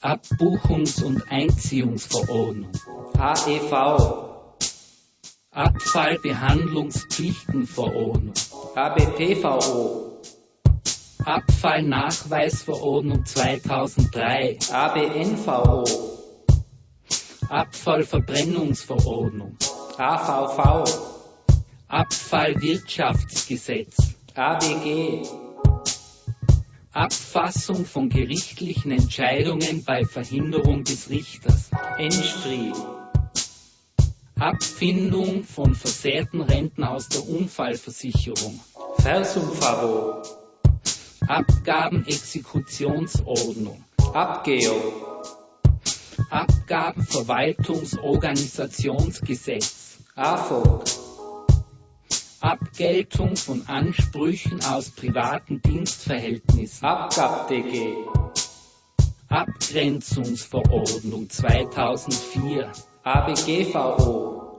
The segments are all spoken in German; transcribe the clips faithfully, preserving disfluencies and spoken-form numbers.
Abbuchungs- und Einziehungsverordnung, A E V, Abfallbehandlungspflichtenverordnung, A B P V O, Abfallnachweisverordnung zweitausenddrei, A B N V O, Abfallverbrennungsverordnung, A V V, Abfallwirtschaftsgesetz, A B G, Abfassung von gerichtlichen Entscheidungen bei Verhinderung des Richters, Enstri, Abfindung von versehrten Renten aus der Unfallversicherung, Versumfavo, Abgabenexekutionsordnung, Abgeo, Abgabenverwaltungsorganisationsgesetz, A F O G, Abgeltung von Ansprüchen aus privaten Dienstverhältnissen, Abgab D G, Abgrenzungsverordnung zweitausendvier, A B G V O,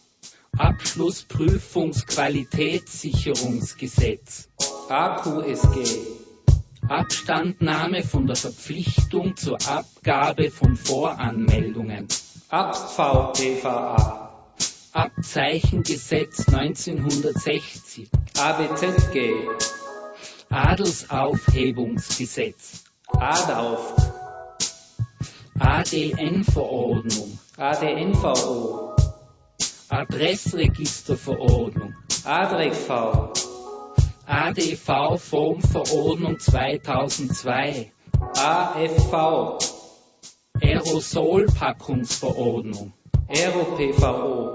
Abschlussprüfungsqualitätssicherungsgesetz, A Q S G, Abstandnahme von der Verpflichtung zur Abgabe von Voranmeldungen, A B V P V A, Abzeichengesetz neunzehnhundertsechzig, A B Z G, Adelsaufhebungsgesetz, Adauf, A D N-Verordnung, A D N V O, Adressregisterverordnung, Adrex V, A D V-Formverordnung zweitausendzwei, A F V, Aerosolpackungsverordnung, Aero P V O,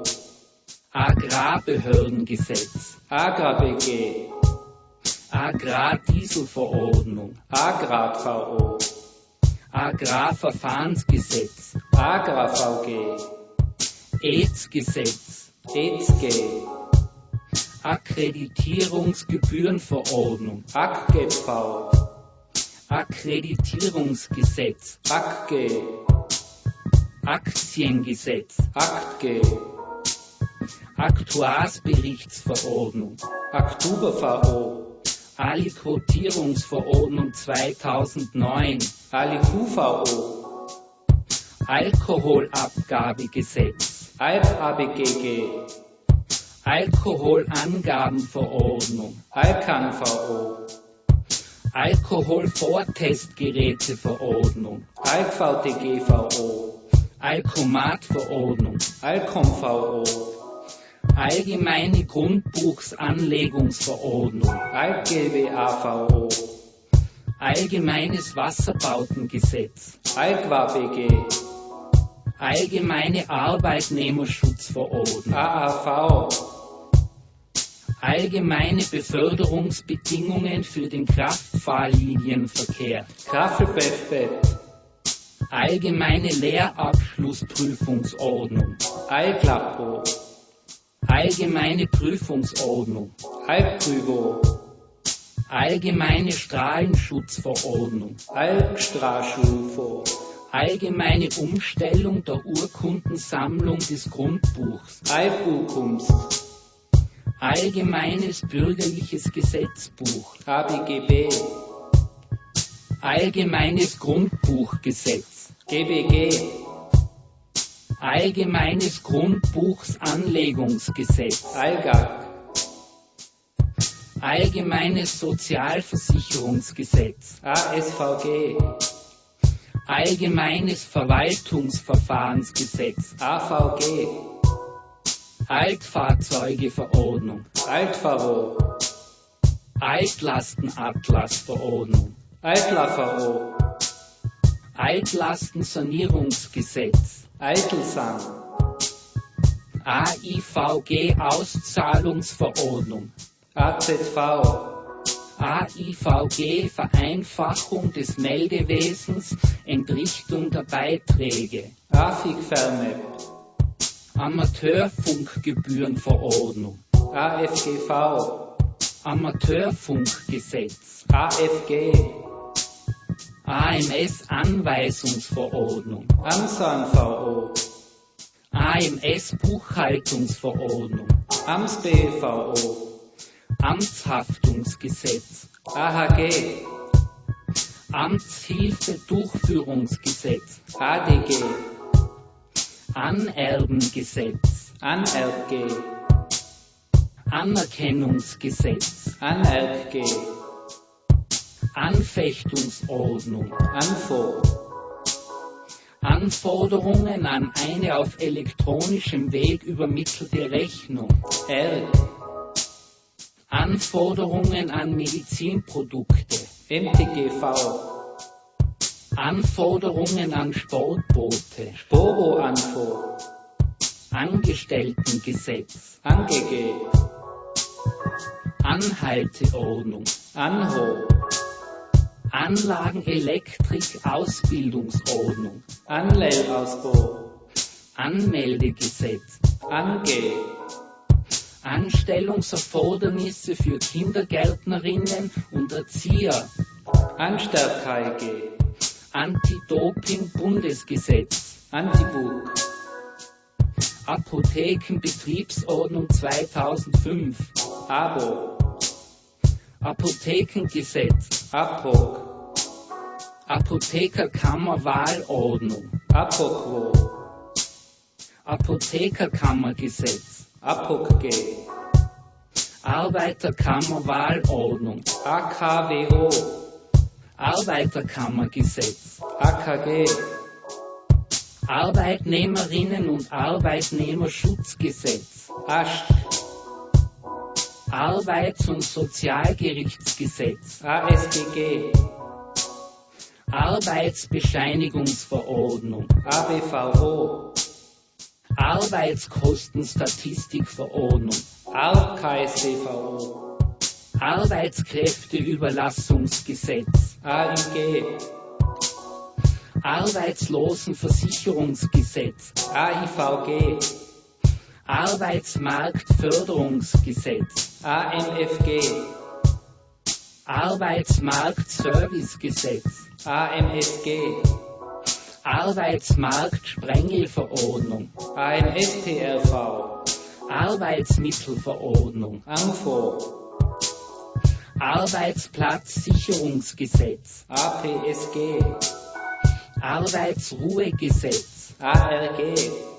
Agrarbehördengesetz, Agra B G, Agrardieselverordnung, Agrat V O, Agrarverfahrensgesetz, Agra V G, E Z Gesetz, E Z G, Akkreditierungsgebührenverordnung, A K G V, Akkreditierungsgesetz, A K G, Aktiengesetz, Akt G, Aktuarsberichtsverordnung, Aktuber V O, Aliquotierungsverordnung zweitausendneun, Aliku V O, Alkoholabgabegesetz, Alp A B G G, Alkoholangabenverordnung, Alkan V O, Alkoholvortestgeräteverordnung, Alk V T G V O, Alkomatverordnung, Alkom V O, Allgemeine Grundbuchsanlegungsverordnung, Alk G B A V O, Allgemeines Wasserbautengesetz, Alkwa B G, Allgemeine Arbeitnehmerschutzverordnung, A A V, Allgemeine Beförderungsbedingungen für den Kraftfahrlinienverkehr, Kraffelbett, Allgemeine Lehrabschlussprüfungsordnung, Alklapo, Allgemeine Prüfungsordnung, Alkprüvo, Allgemeine Strahlenschutzverordnung, Alkstraschulfo, Allgemeine Umstellung der Urkundensammlung des Grundbuchs, Albukunst, Allgemeines Bürgerliches Gesetzbuch, A B G B, Allgemeines Grundbuchgesetz, G B G, Allgemeines Grundbuchsanlegungsgesetz, Algak, Allgemeines Sozialversicherungsgesetz, A S V G, Allgemeines Verwaltungsverfahrensgesetz, A V G, Altfahrzeugeverordnung, Altvaro, Altlastenatlasverordnung, Altla V O, Altlastensanierungsgesetz, Eitelsang, A I V G-Auszahlungsverordnung, A Z V, A I V G Vereinfachung des Meldewesens, Entrichtung der Beiträge, Afig Fermep, Amateurfunkgebührenverordnung, A F G V, Amateurfunkgesetz, A F G, A M S-Anweisungsverordnung, Amsan V O, A M S-Buchhaltungsverordnung, Ams B V O, Amtshaftungsgesetz, A H G, Amtshilfedurchführungsgesetz, A D G, Anerbengesetz, An R G, Anerkennungsgesetz, An R G, Anfechtungsordnung, Anfo, Anforderungen an eine auf elektronischem Weg übermittelte Rechnung, R, Anforderungen an Medizinprodukte, M T G V, Anforderungen an Sportboote, Sporo Anfo, Angestelltengesetz, Angege, Anhalteordnung, Anho, Anlagenelektrik-Ausbildungsordnung, Anlellausbau, Anmeldegesetz, Ange, Anstellungserfordernisse für Kindergärtnerinnen und Erzieher, Anstärk-K G, Anti-Doping-Bundesgesetz, Antibuk, Apothekenbetriebsordnung zweitausendfünf, Abo, Apothekengesetz, Apok, Apothekerkammerwahlordnung, Apokwo, Apothekerkammergesetz, Apok G, Arbeiterkammerwahlordnung, A K W O, Arbeiterkammergesetz, A K G, Arbeitnehmerinnen- und Arbeitnehmerschutzgesetz, Asch, Arbeits- und Sozialgerichtsgesetz, A S G G, Arbeitsbescheinigungsverordnung, A B V O, Arbeitskostenstatistikverordnung, A R K S D V O, Arbeitskräfteüberlassungsgesetz, A I G, Arbeitslosenversicherungsgesetz, A I V G, Arbeitsmarktförderungsgesetz, A M F G, Arbeitsmarktservicegesetz, A M S G, Arbeitsmarktsprengelverordnung, A M S T R V, Arbeitsmittelverordnung, Anfo, Arbeitsplatzsicherungsgesetz, A P S G, Arbeitsruhegesetz, A R G,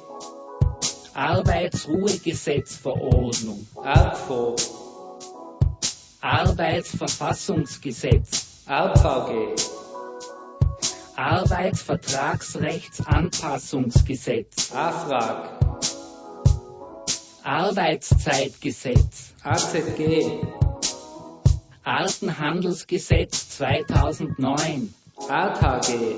Arbeitsruhegesetzverordnung, Artfo, Arbeitsverfassungsgesetz, A V G, Arbeitsvertragsrechtsanpassungsgesetz, A F R A G, Arbeitszeitgesetz, A Z G, Artenhandelsgesetz zweitausendneun, A T H G,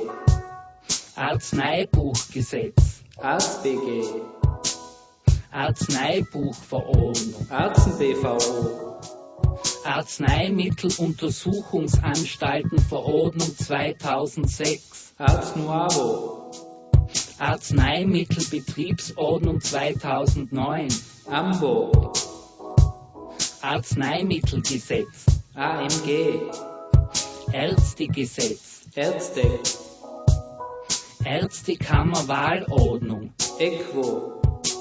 Arzneibuchgesetz, Arzt B G, Arzneibuchverordnung, Arzen B V O, Arzneimitteluntersuchungsanstaltenverordnung zweitausendsechs, Arzt Nuavo, Arzneimittelbetriebsordnung zweitausendneun, Ambo, Arzneimittelgesetz, A M G, Ärztegesetz, Ärzte, Ärztekammerwahlordnung, Equo,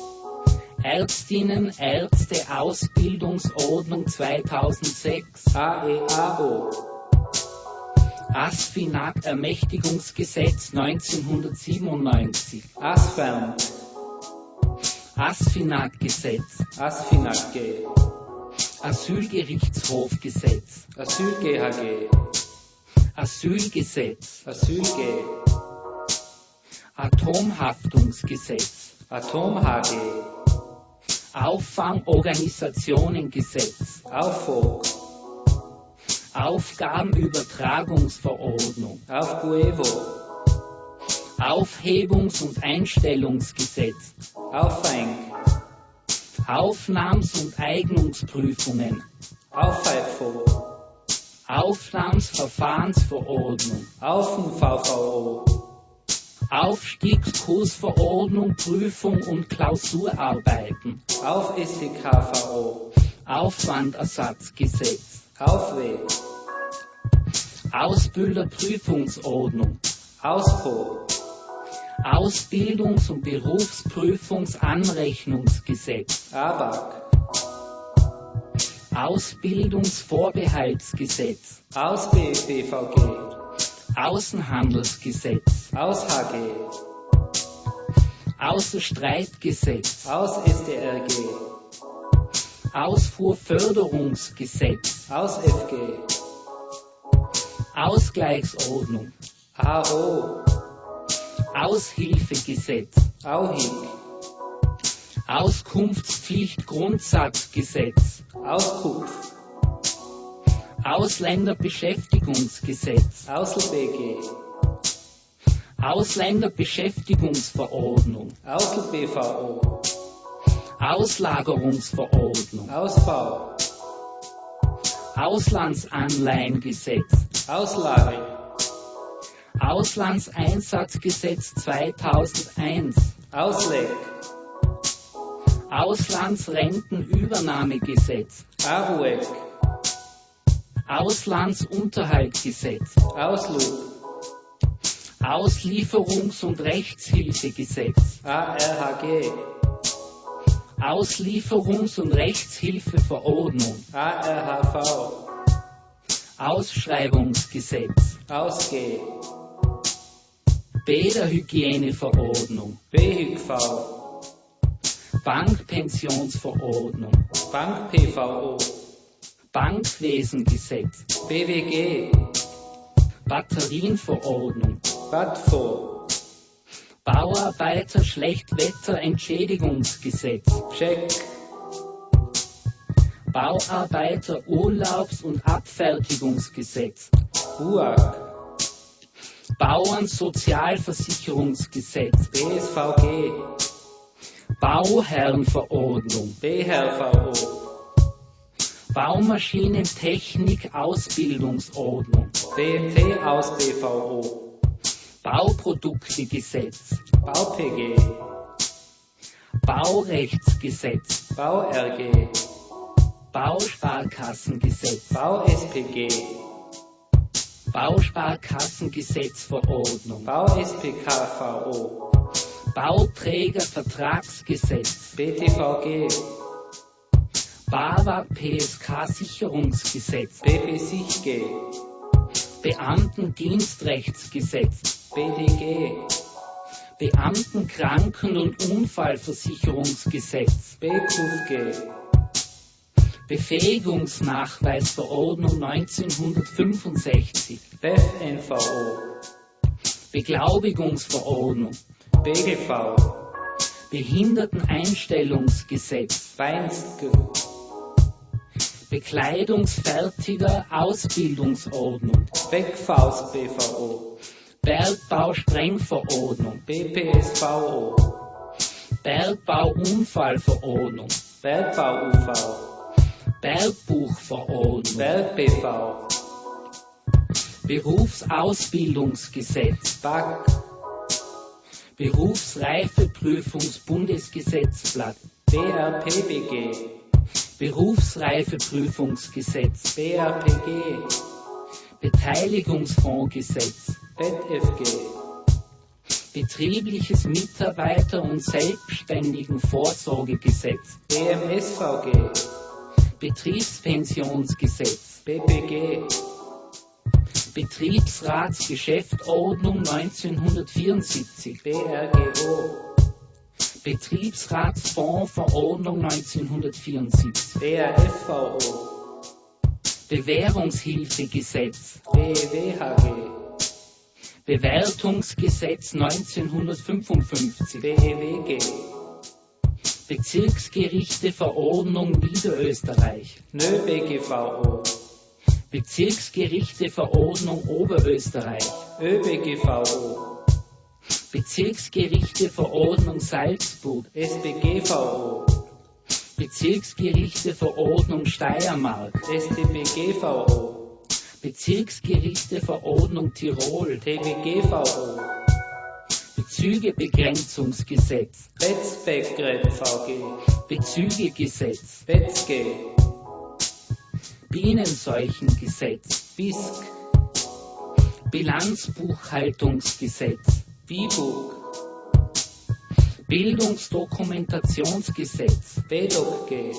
Ärztinnen-Ärzte-Ausbildungsordnung zweitausendsechs, A E A O, Asfinag-Ermächtigungsgesetz neunzehnhundertsiebenundneunzig, Asfern, Asfinag-Gesetz, Asfinag G, Asylgerichtshofgesetz, Asyl G H G, Asylgesetz, Asyl G, Atomhaftungsgesetz, Atom H G, Auffangorganisationengesetz, Auffog, Aufgabenübertragungsverordnung, Aufguevo, Aufhebungs- und Einstellungsgesetz, Auffang, Aufnahms- und Eignungsprüfungen, Auffeifo, Aufnahmsverfahrensverordnung, Aufen V V O, Aufstiegskursverordnung, Prüfung und Klausurarbeiten, Auf S T K V O, Aufwandersatzgesetz, Aufweg, Ausbilderprüfungsordnung, Auspo, Ausbildungs- und Berufsprüfungsanrechnungsgesetz, A B A C, Ausbildungsvorbehaltsgesetz, Aus B B V G, Außenhandelsgesetz, aus H G, Außenstreitgesetz, aus S D R G, Ausfuhrförderungsgesetz, aus F G, Ausgleichsordnung, A O, Aushilfegesetz, Auhig, Auskunftspflichtgrundsatzgesetz, Auskupf, Ausländerbeschäftigungsgesetz, Ausl B G, Ausländerbeschäftigungsverordnung, Ausl B V O, Auslagerungsverordnung, Ausbau, Auslandsanleihengesetz, Auslage, Auslandseinsatzgesetz zweitausendeins, Ausleg, Auslandsrentenübernahmegesetz, Arueg, Auslandsunterhaltgesetz, Auslug, Auslieferungs- und Rechtshilfegesetz, A R H G, Auslieferungs- und Rechtshilfeverordnung, A R H V, Ausschreibungsgesetz, Ausg, Bäderhygieneverordnung, B H V, Bankpensionsverordnung, Bank P V O, Bankwesengesetz, B W G, Batterienverordnung, B A T F O, Bauarbeiter Schlechtwetterentschädigungsgesetz, Check, Bauarbeiter Urlaubs- und Abfertigungsgesetz, B U A G, Bauernsozialversicherungsgesetz, B S V G, Bauherrenverordnung, B H V O, Baumaschinentechnik Ausbildungsordnung, B M T aus B V O, Bauproduktegesetz, Bau P G, Baurechtsgesetz, Bau R G, Bausparkassengesetz, Bau S P G, Bausparkassengesetzverordnung, Bau S P K V O, Bauträgervertragsgesetz, B T V G, BAWA P S K-Sicherungsgesetz, B P Sich G, Beamtendienstrechtsgesetz, B D G, Beamtenkranken- und Unfallversicherungsgesetz, B Q G, Befähigungsnachweisverordnung neunzehnhundertfünfundsechzig, B F N V O, Beglaubigungsverordnung, B G V, Behinderteneinstellungsgesetz, Beinst G, Bekleidungsfertiger Ausbildungsordnung, Beckfaust B V O, Bergbau-Sprengverordnung, B P S V O, Bergbau-Unfallverordnung, Bergbau U V, Bergbuchverordnung, Berg B V, Berufsausbildungsgesetz, B A G, Berufsreifeprüfungsbundesgesetzblatt, B R P B G, Berufsreifeprüfungsgesetz, B R P G, Beteiligungsfondsgesetz, B F G, Betriebliches Mitarbeiter- und Selbstständigenvorsorgegesetz, B M S V G, Betriebspensionsgesetz, B P G, Betriebsratsgeschäftordnung neunzehnhundertvierundsiebzig, B R G O, Betriebsratsfondsverordnung neunzehnhundertvierundsiebzig, B R F V O, Bewährungshilfegesetz, B E W H G, Bewertungsgesetz neunzehnhundertfünfundfünfzig, B E W G, Bezirksgerichteverordnung Niederösterreich, Nö B G V O, Bezirksgerichteverordnung Oberösterreich, Ö B G V O, Bezirksgerichteverordnung Salzburg, S B G V O, Bezirksgerichteverordnung Steiermark, S T B G V O, Bezirksgerichteverordnung Tirol, T B G V O, Bezügebegrenzungsgesetz, Betzbeckgret V G, Bezügegesetz, Betzge, Bienenseuchengesetz, B I S K, Bilanzbuchhaltungsgesetz, B I B U G, Bildungsdokumentationsgesetz, B D O K G,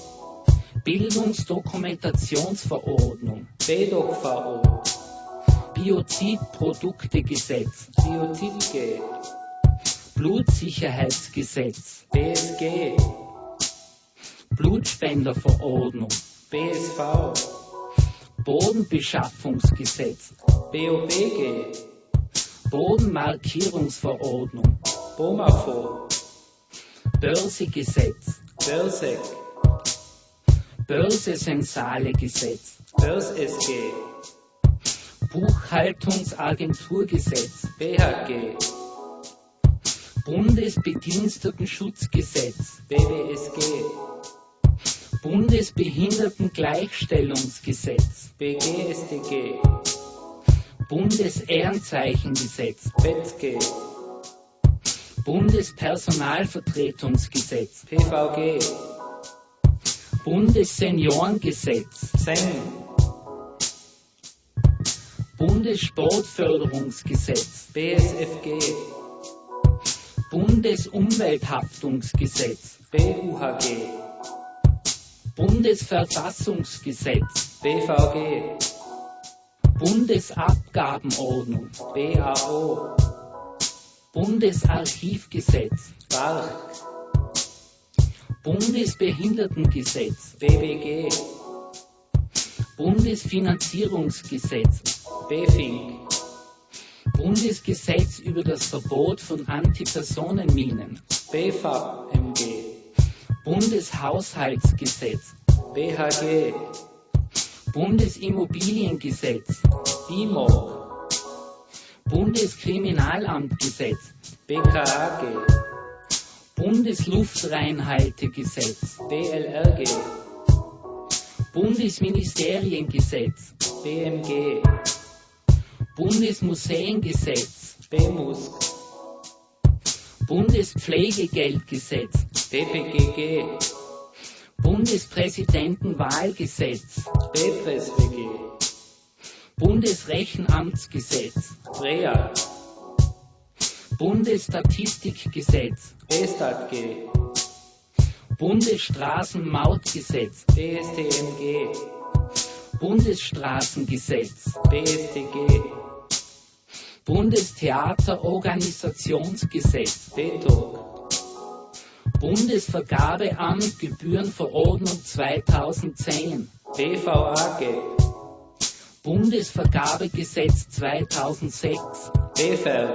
Bildungsdokumentationsverordnung, B D O K V O, Biozidproduktegesetz, Biozid-G, Blutsicherheitsgesetz, B S G, Blutspenderverordnung, B S V, Bodenbeschaffungsgesetz, B O B G, Bodenmarkierungsverordnung, BOMAFO, Börsegesetz, Börsec, Börsesensale Gesetz, Börs-S G, Buchhaltungsagenturgesetz, B H G, Bundesbedienstetenschutzgesetz, B B S G, Bundesbehindertengleichstellungsgesetz, B G S T G, Bundesehrenzeichengesetz, B E T G, Bundespersonalvertretungsgesetz, P V G, Bundesseniorengesetz, Z E N, Bundessportförderungsgesetz, B S F G, Bundesumwelthaftungsgesetz, B U H G, Bundesverfassungsgesetz, B V G, Bundesabgabenordnung, B A O, Bundesarchivgesetz, B A R C, Bundesbehindertengesetz, B B G, Bundesfinanzierungsgesetz, B F I N K, Bundesgesetz über das Verbot von Antipersonenminen, B F A B M G, Bundeshaushaltsgesetz, B H G, Bundesimmobiliengesetz, B I M O, Bundeskriminalamtgesetz, B K A G, Bundeslufteinhaltegesetz, B L R G, Bundesministeriengesetz, B M G, Bundesmuseengesetz, B M U S G, Bundespflegegeldgesetz, B P G G, Bundespräsidentenwahlgesetz, B P R E S W G, Bundesrechenamtsgesetz, B R E A, Bundesstatistikgesetz, B Stat G, Bundesstraßenmautgesetz, B S T M G, Bundesstraßengesetz, B S T G, Bundestheaterorganisationsgesetz, B T O G, Bundesvergabeamt Gebührenverordnung zweitausendzehn, B V A G, Bundesvergabegesetz zweitausendsechs, B F R,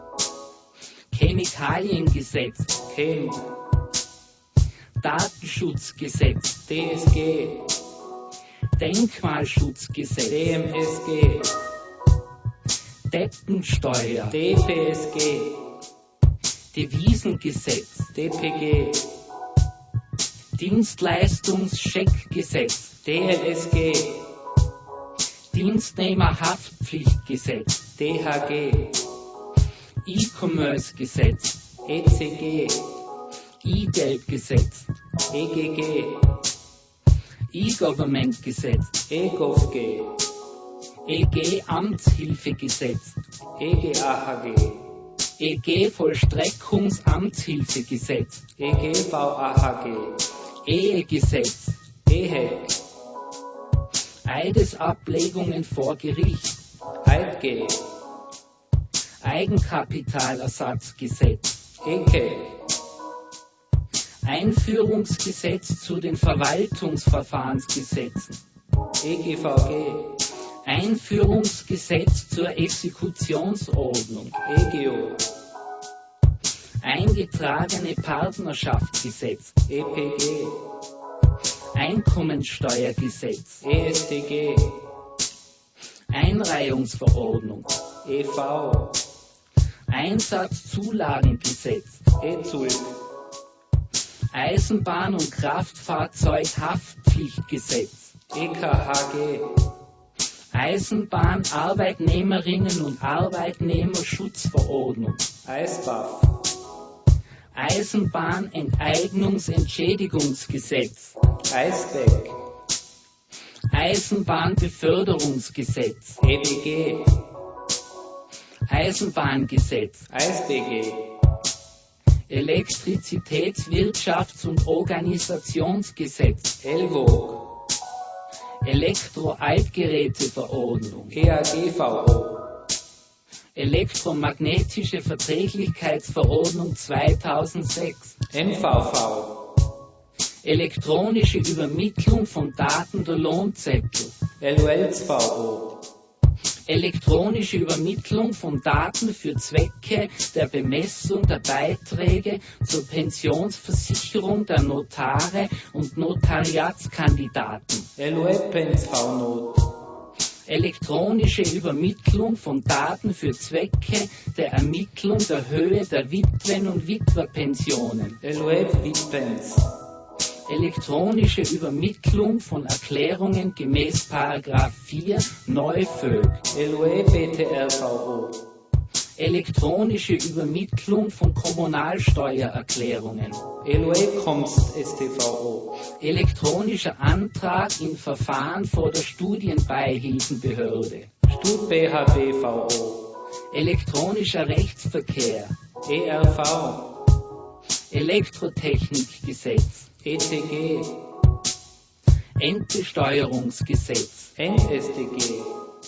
Chemikaliengesetz, C H E M, Datenschutzgesetz, D S G, Denkmalschutzgesetz, D M S G, Deppensteuer, D P S G, Devisengesetz, D P G, Dienstleistungscheckgesetz, D L S G, Dienstnehmerhaftpflichtgesetz, D H G, E-Commerce-Gesetz, E C G, E-Geldgesetz, E G G, E-Government-Gesetz, E G O V G, E G-Amtshilfegesetz, E G A H G, E G-Vollstreckungsamtshilfegesetz, E G V A H G, Ehegesetz, E H E C, Eidesablegungen vor Gericht, Eid G, Eigenkapitalersatzgesetz, E K E, Einführungsgesetz zu den Verwaltungsverfahrensgesetzen, E G V G, Einführungsgesetz zur Exekutionsordnung, E G O, Eingetragene Partnerschaftsgesetz, E P G, Einkommensteuergesetz, E S T G, Einreihungsverordnung, E V, Einsatzzulagengesetz, E Z U L, Eisenbahn- und Kraftfahrzeughaftpflichtgesetz, E K H G, Eisenbahn-Arbeitnehmerinnen- und Arbeitnehmerschutzverordnung, I S B A F, Eisenbahnenteignungsentschädigungsgesetz, I S B E C, Eisenbahnbeförderungsgesetz, E B G, Eisenbahngesetz, I S B G, Elektrizitätswirtschafts- und Organisationsgesetz, E L V O G, Elektro-Altgeräteverordnung, E A G V O, Elektromagnetische Verträglichkeitsverordnung zweitausendsechs, M V V, elektronische Übermittlung von Daten der Lohnzettel, L U L V O, elektronische Übermittlung von Daten für Zwecke der Bemessung der Beiträge zur Pensionsversicherung der Notare und Notariatskandidaten, L U E P N V Not, elektronische Übermittlung von Daten für Zwecke der Ermittlung der Höhe der Witwen- und Witwerpensionen, L U E P Witpens, elektronische Übermittlung von Erklärungen gemäß Paragraph vier Neufög, L U E B T R V O, elektronische Übermittlung von Kommunalsteuererklärungen, L U E Komst S T V O, elektronischer Antrag in Verfahren vor der Studienbeihilfenbehörde, Stud B H B V O, elektronischer Rechtsverkehr, E R V, Elektrotechnikgesetz, E T G, Endbesteuerungsgesetz, N S T G,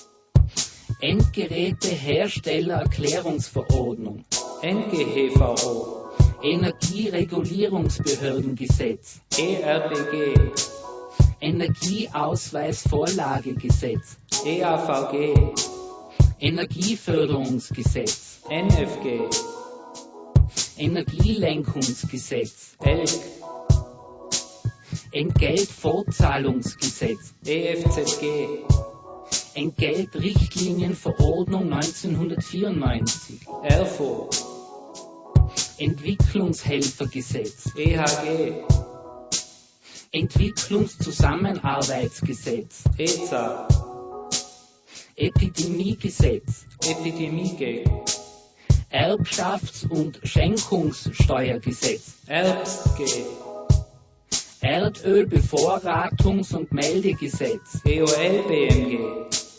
Endgeräteherstellererklärungsverordnung, N G H V O, Energieregulierungsbehördengesetz, E R B G, Energieausweisvorlagegesetz, E A V G, Energieförderungsgesetz, N F G, Energielenkungsgesetz, E L K, Entgeltfortzahlungsgesetz, E F Z G, Entgeltrichtlinienverordnung neunzehnhundertvierundneunzig, R F O, Entwicklungshelfergesetz, E H G, Entwicklungszusammenarbeitsgesetz, E Z A, Epidemiegesetz, Epidemie G, Erbschafts- und Schenkungssteuergesetz, Erbst G, Erdölbevorratungs- und Meldegesetz, E O L B M G,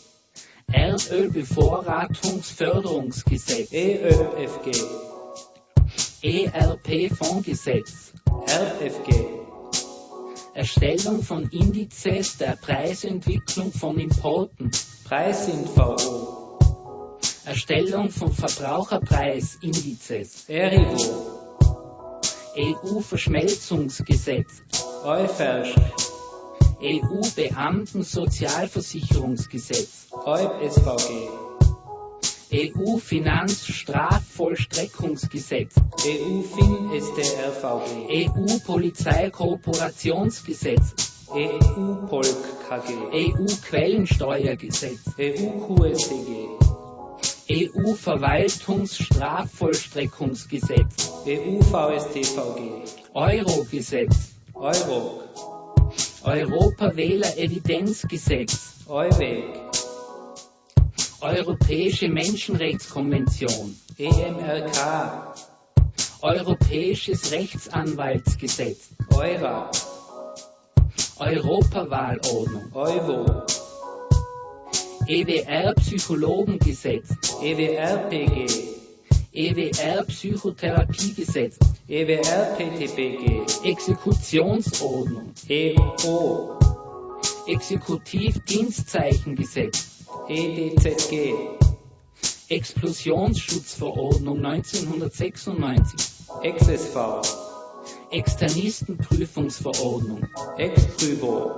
Erdölbevorratungsförderungsgesetz, E Ö F G, E R P-Fondsgesetz, R F G, Erstellung von Indizes der Preisentwicklung von Importen, Preisinf V O, Erstellung von Verbraucherpreisindizes, Erivo, E U-Verschmelzungsgesetz, Eufersch, E U-Beamtensozialversicherungsgesetz, Eub S V G, E U-Finanzstrafvollstreckungsgesetz, E U Fin S T R V G, E U-Polizeikooperationsgesetz, E U Polk K G, E U-Quellensteuergesetz, E U Q S T G, E U-Verwaltungsstrafvollstreckungsgesetz, E U V S T V G, Eurogesetz, Euro, Europawählerevidenzgesetz, Euweg, Europäische Menschenrechtskonvention, E M R K, Europäisches Rechtsanwaltsgesetz, Eura, Europawahlordnung, Euro, E W R-Psychologengesetz, E W R P G, E W R-Psychotherapiegesetz, E W R P T P G, Exekutionsordnung, E O, Exekutivdienstzeichengesetz, E D Z G, Explosionsschutzverordnung neunzehnhundertsechsundneunzig, X S V, Externistenprüfungsverordnung, Exprüvo,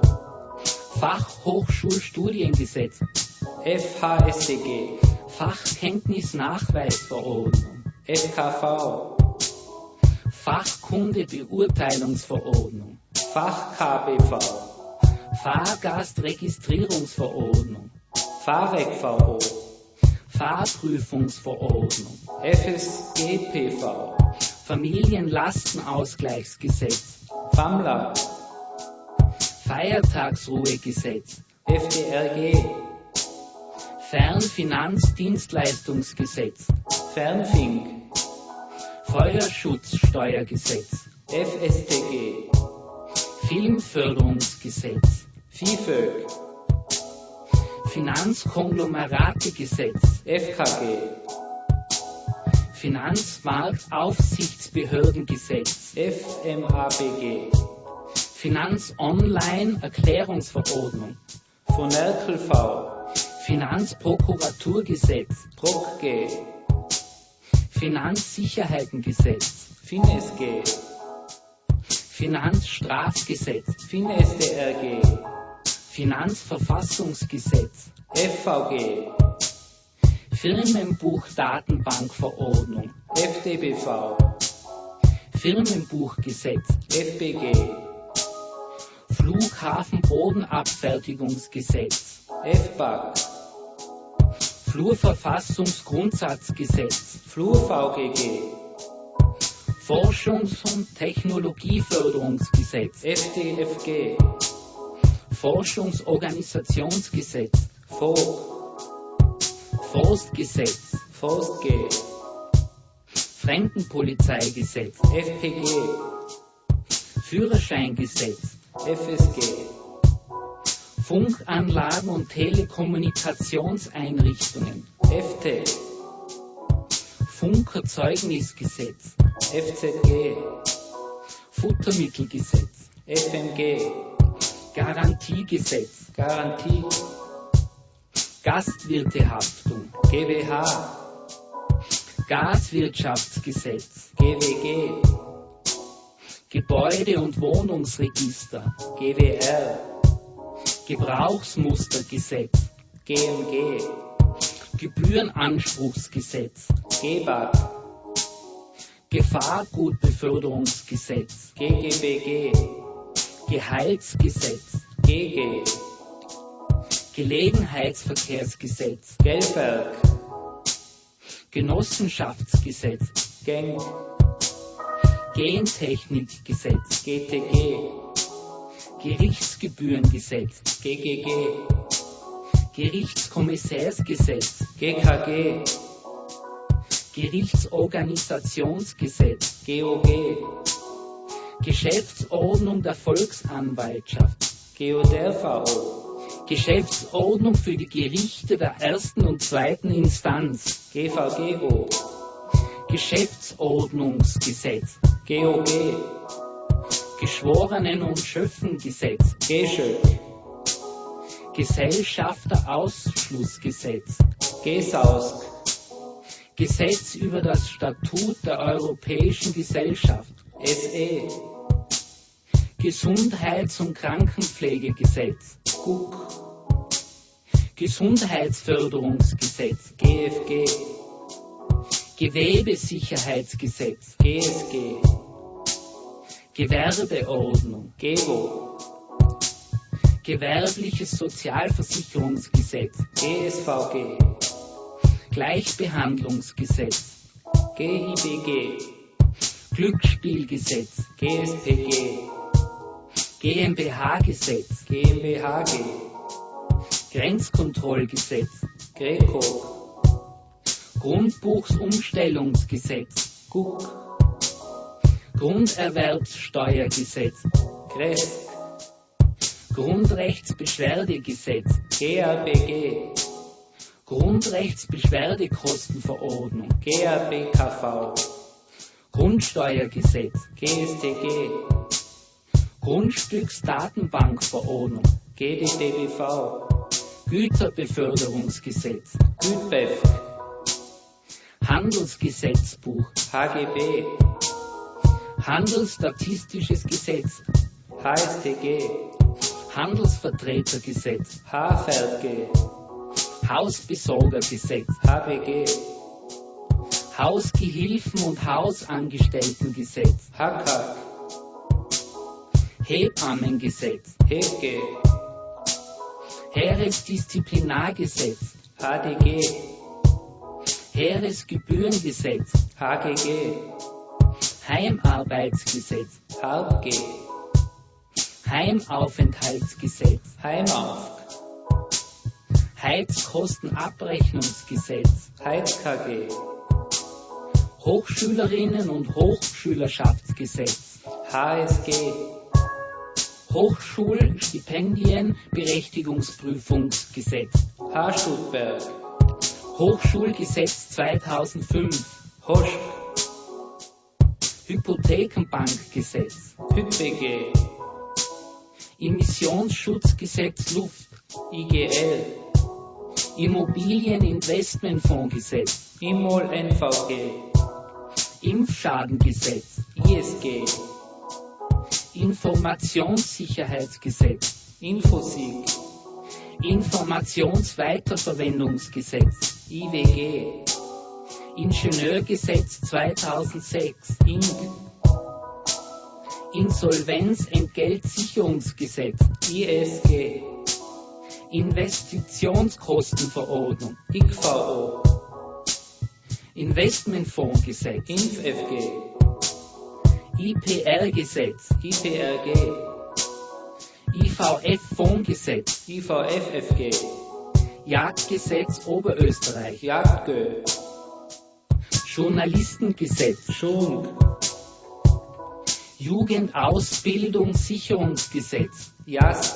Fachhochschulstudiengesetz, F H S T G, Fachkenntnisnachweisverordnung, F K V, Fachkundebeurteilungsverordnung, Fach K B V, Fahrgastregistrierungsverordnung, Fahrreg V O, Fahrprüfungsverordnung, F S G P V, Familienlastenausgleichsgesetz, FAMLA, Feiertagsruhegesetz, F D R G, Fernfinanzdienstleistungsgesetz, Fernfink, Feuerschutzsteuergesetz, F S T G, Filmförderungsgesetz, FIFÖG, Finanzkonglomerategesetz, F K G, Finanzmarktaufsichtsbehördengesetz, F M A B G, Finanz-Online-Erklärungsverordnung, von Erkel V, Finanzprokuraturgesetz, Prok G, Finanzsicherheitengesetz, FinSG, Finanzstrafgesetz, FinSDRG, Finanzverfassungsgesetz, F V G, Firmenbuchdatenbankverordnung, F D B V, Firmenbuchgesetz, F B G, Flughafenbodenabfertigungsgesetz, F B A G, Flurverfassungsgrundsatzgesetz, Flur V G G, Forschungs- und Technologieförderungsgesetz, F D F G, Forschungsorganisationsgesetz, F O G, Forstgesetz, Forst G, Fremdenpolizeigesetz, F P G, Führerscheingesetz, F S G, Funkanlagen und Telekommunikationseinrichtungen, F T, Funkerzeugnisgesetz, F Z G, Futtermittelgesetz, F M G, Garantiegesetz, Garantie, Gastwirtehaftung, G W H, Gaswirtschaftsgesetz, G W G, Gebäude- und Wohnungsregister, G W R, Gebrauchsmustergesetz, G M G, Gebührenanspruchsgesetz, G B A G, Gefahrgutbeförderungsgesetz, G G B G, Gehaltsgesetz, G G, Gelegenheitsverkehrsgesetz, Gelberg, Genossenschaftsgesetz, Genk, Gentechnikgesetz, G T G, Gerichtsgebührengesetz, G G G, Gerichtskommissärsgesetz, G K G, Gerichtsorganisationsgesetz, G O G, Geschäftsordnung der Volksanwaltschaft, G O D R V O, Geschäftsordnung für die Gerichte der ersten und zweiten Instanz, G V G O, Geschäftsordnungsgesetz, G O G, Geschworenen- und Schöffengesetz, G Sch Ö, Gesellschafterausschlussgesetz, G S A U S K, Gesetz über das Statut der Europäischen Gesellschaft, S E, Gesundheits- und Krankenpflegegesetz, G U K, Gesundheitsförderungsgesetz, G F G, Gewebesicherheitsgesetz, G S G, Gewerbeordnung, G E W O, Gewerbliches Sozialversicherungsgesetz, G S V G, Gleichbehandlungsgesetz, G I B G, Glücksspielgesetz, G S P G, GmbH-Gesetz, G M B H G, Grenzkontrollgesetz, Greco, Grundbuchsumstellungsgesetz, G U K, Grunderwerbssteuergesetz, Gresk, Grundrechtsbeschwerdegesetz, G A B G, Grundrechtsbeschwerdekostenverordnung, G A B K V, Grundsteuergesetz, G S T G, Grundstücksdatenbankverordnung, G D D B V, Güterbeförderungsgesetz, Gütbef, Handelsgesetzbuch, H G B, Handelsstatistisches Gesetz, H S T G, Handelsvertretergesetz, H V G, Hausbesorgergesetz, H B G, Hausgehilfen- und Hausangestelltengesetz, H K, Hebammengesetz, H G, Heeresdisziplinargesetz, H D G, Heeresgebührengesetz, H G G, Heimarbeitsgesetz, H G, Heimaufenthaltsgesetz, Heimauf, Heizkostenabrechnungsgesetz, Heiz K G, Hochschülerinnen- und Hochschülerschaftsgesetz, H S G, Hochschulstipendienberechtigungsprüfungsgesetz, H Stuttberg, Hochschulgesetz zweitausendfünf, Hosch, Hypothekenbankgesetz, H Y P G, Immissionsschutzgesetz Luft, I G L, Immobilieninvestmentfondsgesetz, Immol N V G, Impfschadengesetz, I S G, Informationssicherheitsgesetz, Infosig, Informationsweiterverwendungsgesetz, I W G, Ingenieurgesetz zweitausendsechs, I N G, Insolvenzentgeltsicherungsgesetz, I S G, Investitionskostenverordnung, I K V O, Investmentfondsgesetz, Inf F G, I P R-Gesetz, I P R G, I V F-Fondsgesetz, I V F F G, Jagdgesetz Oberösterreich, Jagdgö, Journalistengesetz, Schung, Jugendausbildungssicherungsgesetz, Jask,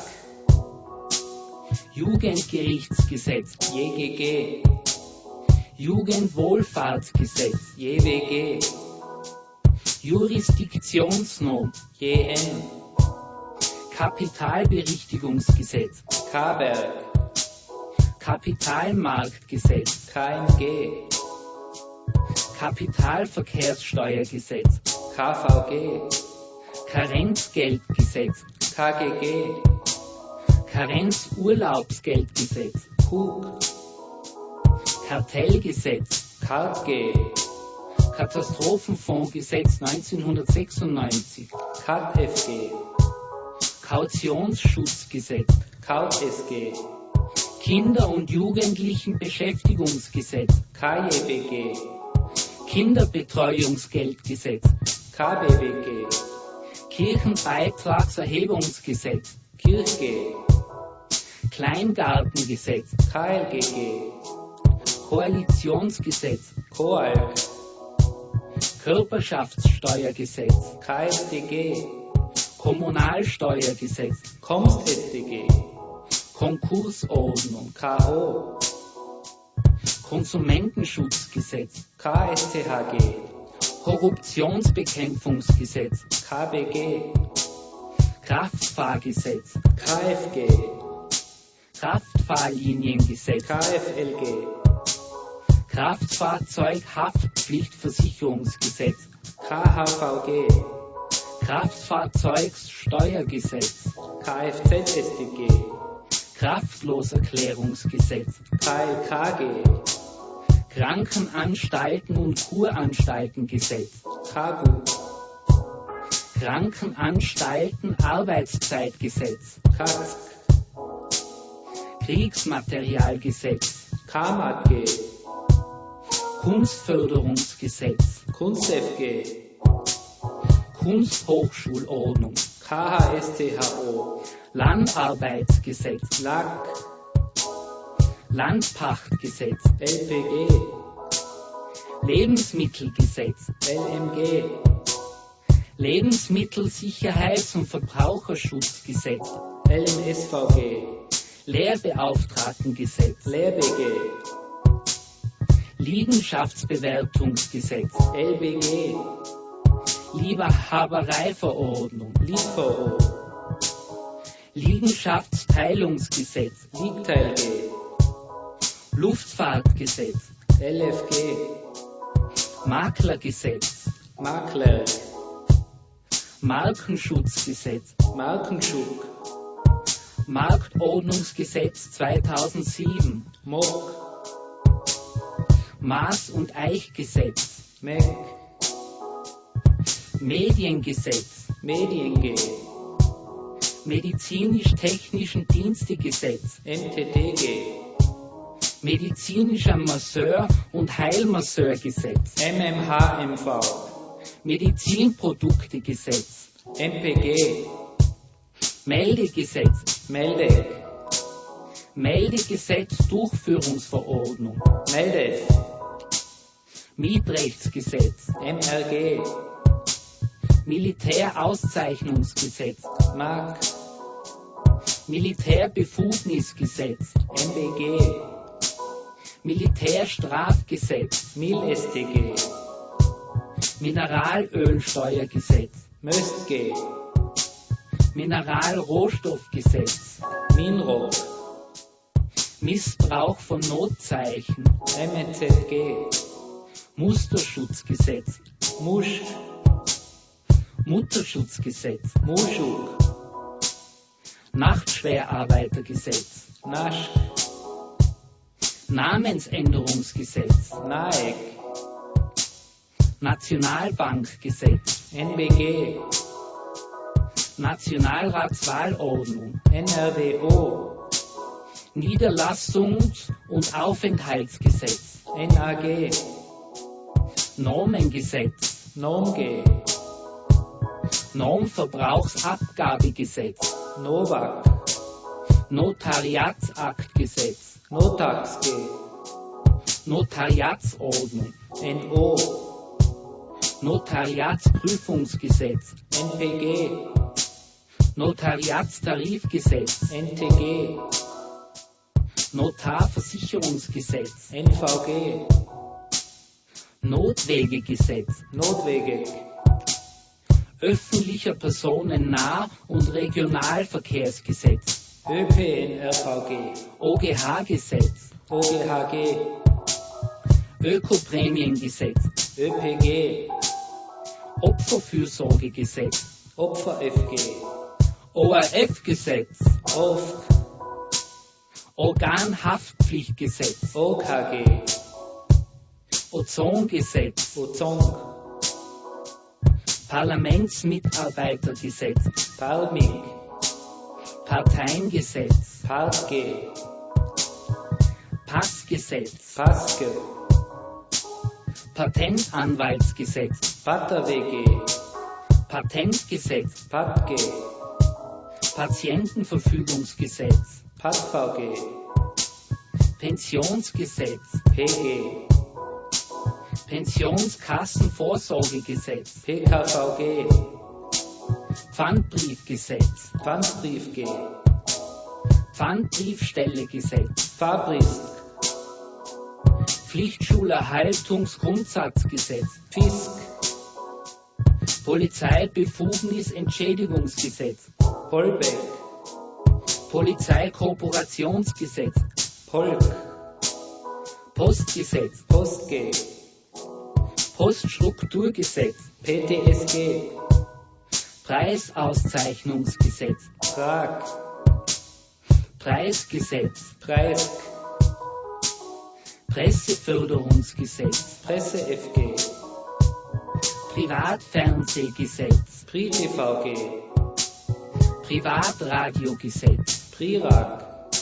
Jugendgerichtsgesetz, J G G, Jugendwohlfahrtsgesetz, J W G, Jurisdiktionsnorm, J N, Kapitalberichtigungsgesetz, K-Berg, Kapitalmarktgesetz, K M G, Kapitalverkehrssteuergesetz, K V G, Karenzgeldgesetz, K G G, Karenzurlaubsgeldgesetz, Kug, Kartellgesetz, Kart G, Katastrophenfondsgesetz neunzehnhundertsechsundneunzig, Kat F G, Kautionsschutzgesetz, Kaut S G, Kinder- und Jugendlichenbeschäftigungsgesetz, K J B G, Kinderbetreuungsgeldgesetz, K B B G, Kirchenbeitragserhebungsgesetz, Kirch G, Kleingartengesetz, K L G G, Koalitionsgesetz, Koalk, Körperschaftssteuergesetz, K S D G, Kommunalsteuergesetz, Komst S D G, Konkursordnung, K O, Konsumentenschutzgesetz, K S C H G, Korruptionsbekämpfungsgesetz, K B G, Kraftfahrgesetz, K F G, Kraftfahrliniengesetz, K F L G, Kraftfahrzeughaftpflichtversicherungsgesetz, K H V G, Kraftfahrzeugsteuergesetz, K F Z S D G, Kraftloserklärungsgesetz, K L K G, Krankenanstalten- und Kuranstaltengesetz, K G U, Krankenanstalten-Arbeitszeitgesetz, K Z K, Kriegsmaterialgesetz, K M A G, Kunstförderungsgesetz, Kunst F G, Kunsthochschulordnung, K H S T H O, Landarbeitsgesetz, L A K, Landpachtgesetz, L P G, Lebensmittelgesetz, L M G, Lebensmittelsicherheits- und Verbraucherschutzgesetz, L M S V G, Lehrbeauftragtengesetz, L B G, Liegenschaftsbewertungsgesetz, L B G, Lieferhabereiverordnung, L I V O, Liegenschaftsteilungsgesetz, Liegteil G, Luftfahrtgesetz, L F G, Maklergesetz, Makler, Markenschutzgesetz, Markenschuk, Marktordnungsgesetz zweitausendsieben, M O K, Maß- und Eichgesetz, M E C, Mediengesetz, Medien G, Medizinisch-technischen Dienstegesetz, M T T G, Medizinischer Masseur- und Heilmasseurgesetz, M M H M V, Medizinproduktegesetz, M P G, Meldegesetz, Meldeck, Meldegesetz-Durchführungsverordnung, Meldef, Mietrechtsgesetz, M R G, Militärauszeichnungsgesetz, M A G, Militärbefugnisgesetz, M B G, Militärstrafgesetz, M I L S T G, Mineralölsteuergesetz, Möst G, Mineralrohstoffgesetz, Minro, Missbrauch von Notzeichen, M E Z G, Musterschutzgesetz, Musch, Mutterschutzgesetz, Muschuk, Nachtschwerarbeitergesetz, Nasch, Namensänderungsgesetz, Naek, Nationalbankgesetz, N B G, Nationalratswahlordnung, N R W O, Niederlassungs- und Aufenthaltsgesetz, N A G, Normengesetz, Nom G, Normverbrauchsabgabegesetz, Novak, Notariatsaktgesetz, Notax G, Notariatsordnung, N O, Notariatsprüfungsgesetz, N P G, Notariatstarifgesetz, N T G, Notarversicherungsgesetz, N V G, Notwegegesetz, Notwege, öffentlicher Personennah- und Regionalverkehrsgesetz, Ö P N R V G, O G H-Gesetz, O G H G, Ökoprämiengesetz, Ö P G, Opferfürsorgegesetz, Opfer F G, O R F-Gesetz, O F G, Organhaftpflichtgesetz, O K G, Ozongesetz, Ozong, Parlamentsmitarbeitergesetz, Palmig, Parteiengesetz, Part G, Passgesetz, Paske, Patentanwaltsgesetz, Pater W G, Patentgesetz, Pat G, Patientenverfügungsgesetz, Pat V G, Pensionsgesetz, P G, Pensionskassenvorsorgegesetz, P K V G, Pfandbriefgesetz, Pfandbrief G, Pfandbriefstellegesetz, Fabrisk, Pflichtschulerhaltungsgrundsatzgesetz, Fisk, Polizeibefugnisentschädigungsgesetz, Polbeck, Polizeikooperationsgesetz, Polk, Postgesetz, Post G, Poststrukturgesetz, P T S G, Preisauszeichnungsgesetz, Prag, Preisgesetz, Preisk, Presseförderungsgesetz, Presse F G, Privatfernsehgesetz, Pri T V G, Privatradiogesetz, Prirag,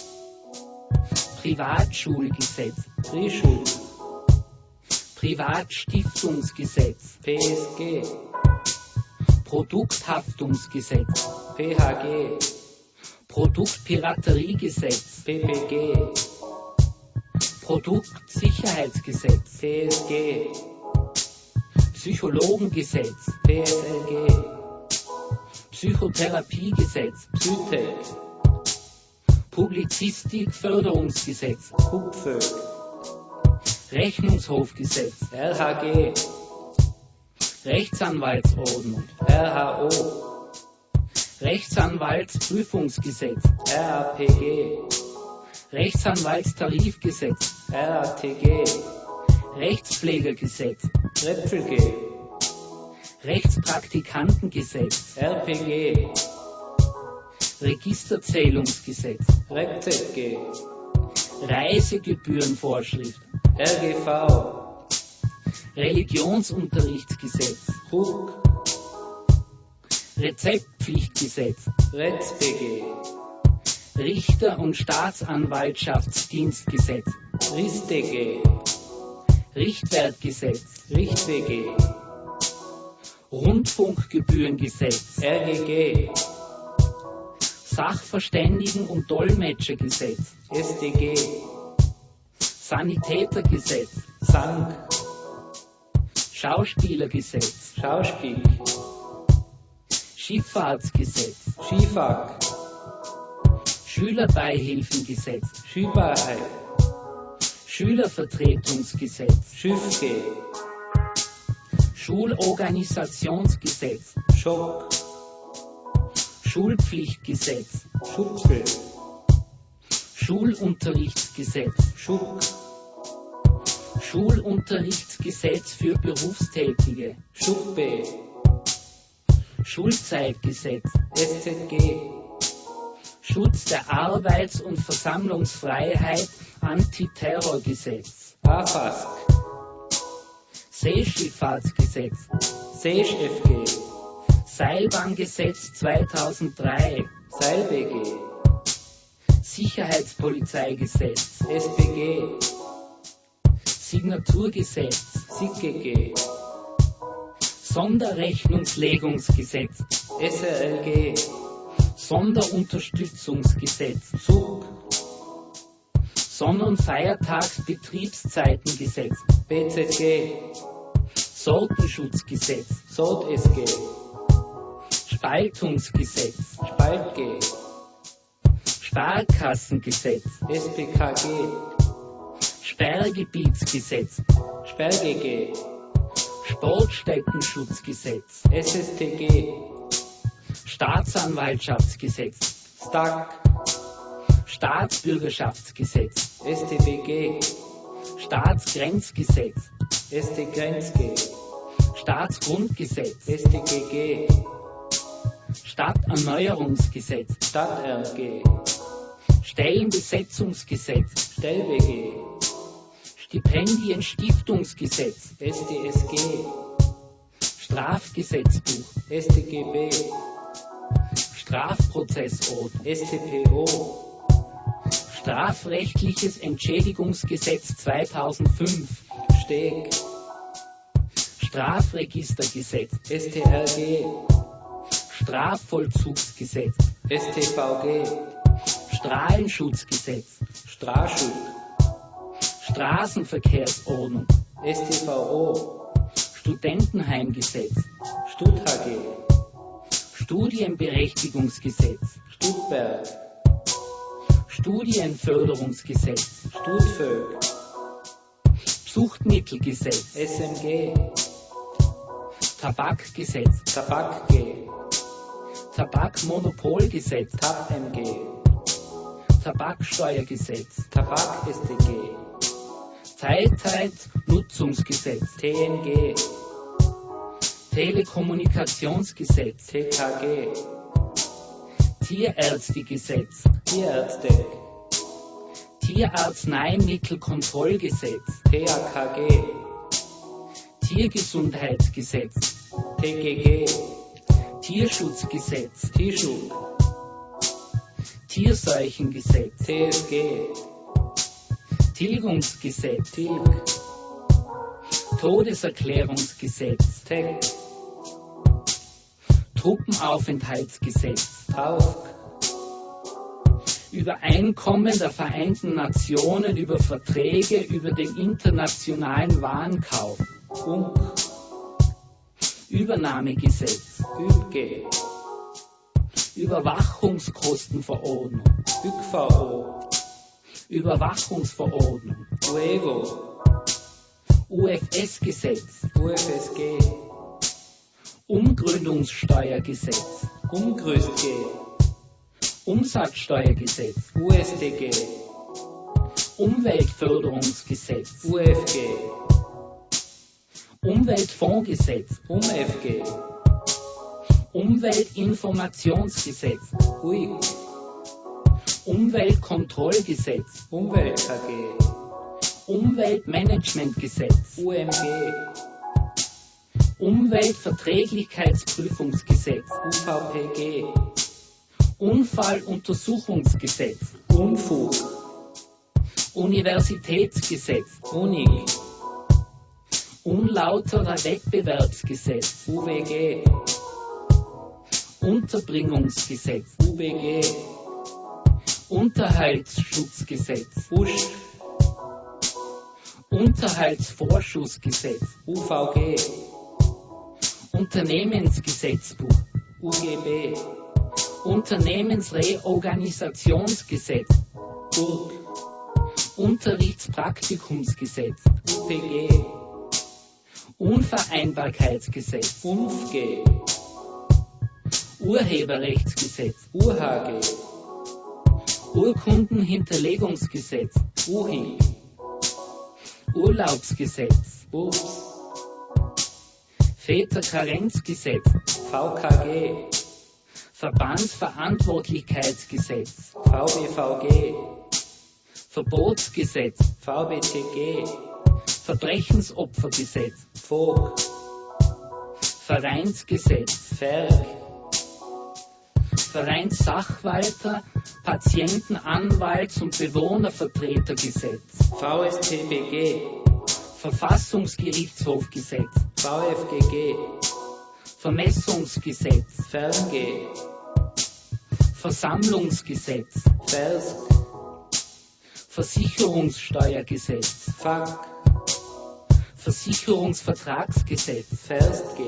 Privatschulgesetz, Prischul, Privatstiftungsgesetz, P S G, Produkthaftungsgesetz, P H G, Produktpirateriegesetz, P P G, Produktsicherheitsgesetz, P S G, Psychologengesetz, P S L G, Psychotherapiegesetz, Psytec, Publizistikförderungsgesetz, Kupfög, Rechnungshofgesetz, R H G, Rechtsanwaltsordnung, R H O, Rechtsanwaltsprüfungsgesetz, R A P G, Rechtsanwaltstarifgesetz, R A T G, Rechtspflegergesetz, Repfel G, Rechtspraktikantengesetz, R P G, Registerzählungsgesetz, R Z G, Reisegebührenvorschrift, R G V, Religionsunterrichtsgesetz, H U K, Rezeptpflichtgesetz, Retz B G, Richter- und Staatsanwaltschaftsdienstgesetz, Riste G, Richtwertgesetz, Richt W G, Rundfunkgebührengesetz, R G G, Sachverständigen- und Dolmetschergesetz, S D G, Sanitätergesetz, Sank, Schauspielergesetz, Schauspiel, Schifffahrtsgesetz, Skifag, Schülerbeihilfengesetz, Schübarheit, Schülervertretungsgesetz, Schiff G, Schulorganisationsgesetz, Schock, Schulpflichtgesetz, Schupfel, Schulunterrichtsgesetz, Schuck, Schulunterrichtsgesetz für Berufstätige, Schuck B, Schulzeitgesetz, S Z G, Schutz der Arbeits- und Versammlungsfreiheit, Antiterrorgesetz, A F A S K, Seeschifffahrtsgesetz, Seesch F G, Seilbahngesetz zweitausenddrei, Seil B G, Sicherheitspolizeigesetz, S P G, Signaturgesetz, S I G G, Sonderrechnungslegungsgesetz, S R L G, Sonderunterstützungsgesetz, S U G, Sonn- und Feiertagsbetriebszeitengesetz, B Z G, Sortenschutzgesetz, S O D S G, Spaltungsgesetz, Spalt G, Sparkassengesetz, S P K G, Sperrgebietsgesetz, Sperr G G, Sportstättenschutzgesetz, S S T G, Staatsanwaltschaftsgesetz, S T A G, Staatsbürgerschaftsgesetz, S T B G, Staatsgrenzgesetz, S T Grenz G, Staatsgrundgesetz, S T G G, Stadterneuerungsgesetz, Stadt R G, Stellenbesetzungsgesetz, Stell B G, Stipendienstiftungsgesetz, S D S G, Strafgesetzbuch, S T G B, Strafprozessordnung, S T P O, Strafrechtliches Entschädigungsgesetz zweitausendfünf, Steg, Strafregistergesetz, S T R G, Strafvollzugsgesetz, S T V G, Strahlenschutzgesetz, Straschuk, Straßenverkehrsordnung, S T V O, Studentenheimgesetz, Stud H G, Studienberechtigungsgesetz, Studberg, Studienförderungsgesetz, Studvög, Suchtmittelgesetz, S M G, Tabakgesetz, Tabak G, Tabakmonopolgesetz, Tab M G, Tabaksteuergesetz, Tabak S T G, Teilzeitnutzungsgesetz, T N G, Telekommunikationsgesetz, T K G, Tierärztegesetz, Tierärzte, Tierarzneimittelkontrollgesetz, T A K G, Tiergesundheitsgesetz, T G G, Tierschutzgesetz, Tischuk, Tierseuchengesetz, T S G, Tilgungsgesetz, Tilg, Todeserklärungsgesetz, T E C, Truppenaufenthaltsgesetz, Taufk, Übereinkommen der Vereinten Nationen über Verträge über den internationalen Warenkauf, Unk, Übernahmegesetz, Üb G, Überwachungskostenverordnung, Ü G V O, Überwachungsverordnung, Uevo, U F S-Gesetz, U F S G, Umgründungssteuergesetz, Umgrüßt G, Umsatzsteuergesetz, U S T G, Umweltförderungsgesetz, U F G, Umweltfondsgesetz, Um F G, Umweltinformationsgesetz, U I G, Umweltkontrollgesetz, Umwelt K G, Umweltmanagementgesetz, U M G, Umweltverträglichkeitsprüfungsgesetz, U V P G, Unfalluntersuchungsgesetz, Unfug, Universitätsgesetz, Unig, Unlauterer Wettbewerbsgesetz, U W G, Unterbringungsgesetz, U B G, Unterhaltsschutzgesetz, Usch, Unterhaltsvorschussgesetz, U V G, Unternehmensgesetzbuch, U G B, Unternehmensreorganisationsgesetz, U G, Unterrichtspraktikumsgesetz, U P G, Unvereinbarkeitsgesetz, U N F G, Urheberrechtsgesetz, U H G, Urkundenhinterlegungsgesetz, U H I, Urlaubsgesetz, U P S, Väterkarenzgesetz, V K G, Verbandsverantwortlichkeitsgesetz, V B V G, Verbotsgesetz, V B T G, Verbrechensopfergesetz, V O G, Vereinsgesetz, F E R G, Vereinssachwalter, Patienten-, Anwalts- und Bewohnervertretergesetz, V S T B G, Verfassungsgerichtshofgesetz, V F G G, Vermessungsgesetz, F E R G, Versammlungsgesetz, F E R S G, Versicherungssteuergesetz, F A G, Versicherungsvertragsgesetz, F E R S G,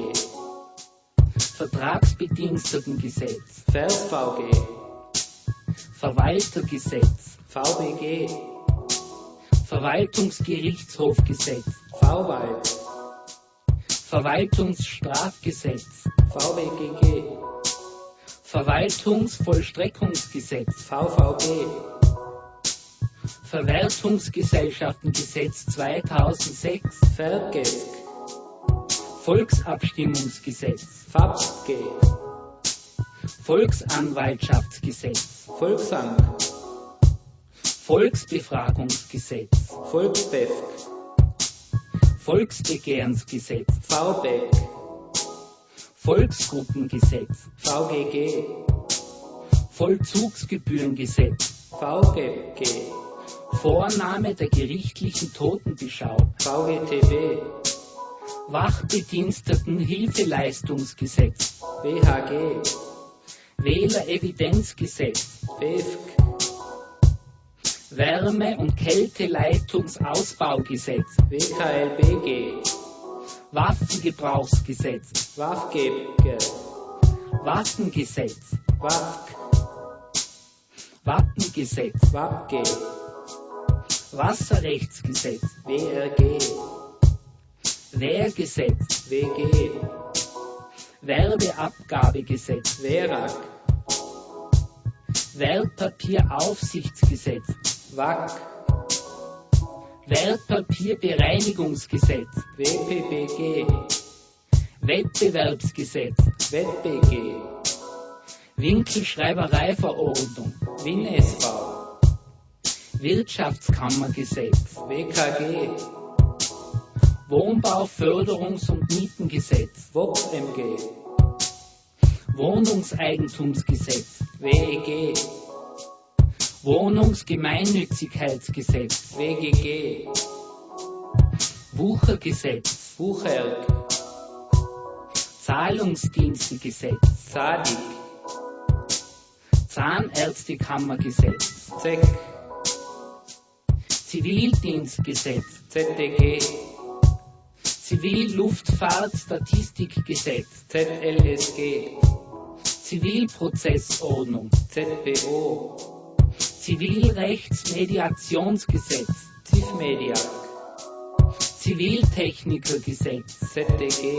Vertragsbedienstetengesetz, F E R S V G, Verwaltergesetz, V B G, Verwaltungsgerichtshofgesetz, V-Wald, Verwaltungsstrafgesetz, V B G G, Verwaltungsvollstreckungsgesetz, V V G, Verwertungsgesellschaftengesetz zweitausendsechs, F E R G, Volksabstimmungsgesetz, V A B S G, Volksanwaltschaftsgesetz, Volksank, Volksbefragungsgesetz, Volksbef, Volksbegehrensgesetz, V B E G, Volksgruppengesetz, V G G, Vollzugsgebührengesetz, V G G, Vornahme der gerichtlichen Totenbeschau, V G T B, Wachbedienstetenhilfeleistungsgesetz, W H G, Wählerevidenzgesetz, B F G, Wärme- und Kälteleitungsausbaugesetz, W K L B G, Waffengebrauchsgesetz, W A F G G, Waffengesetz, W A F G, Wappengesetz, W A P G, Wasserrechtsgesetz, W R G, Wehrgesetz, W G, Werbeabgabegesetz, W R A G, Wertpapieraufsichtsgesetz, W A G, Wertpapierbereinigungsgesetz, W P B G, Wettbewerbsgesetz, W B G, Winkelschreibereiverordnung, W I N S V, Wirtschaftskammergesetz, W K G, Wohnbauförderungs- und Mietengesetz, W O P M G, Wohnungseigentumsgesetz, W E G, Wohnungsgemeinnützigkeitsgesetz, W G G, Wuchergesetz, Bucherg, Zahlungsdienstegesetz, Zadig, Zahnärztekammergesetz, Z, Zivildienstgesetz, Z D G, Zivilluftfahrtstatistikgesetz, Z L S G, Zivilprozessordnung, Z B O, Zivilrechtsmediationsgesetz, Z I F Mediak, Ziviltechnikergesetz, Z D G,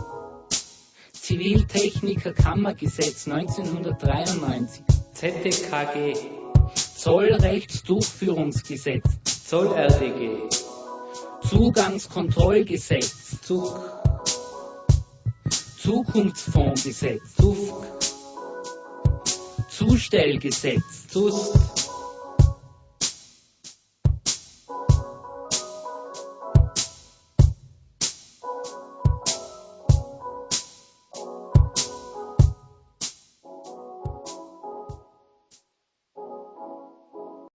Ziviltechnikerkammergesetz neunzehnhundertdreiundneunzig, Z D K G, Zollrechtsdurchführungsgesetz, Zoll R D G, Zugangskontrollgesetz, Zug, Zukunftsfondsgesetz, Zufg, Zustellgesetz, Zust,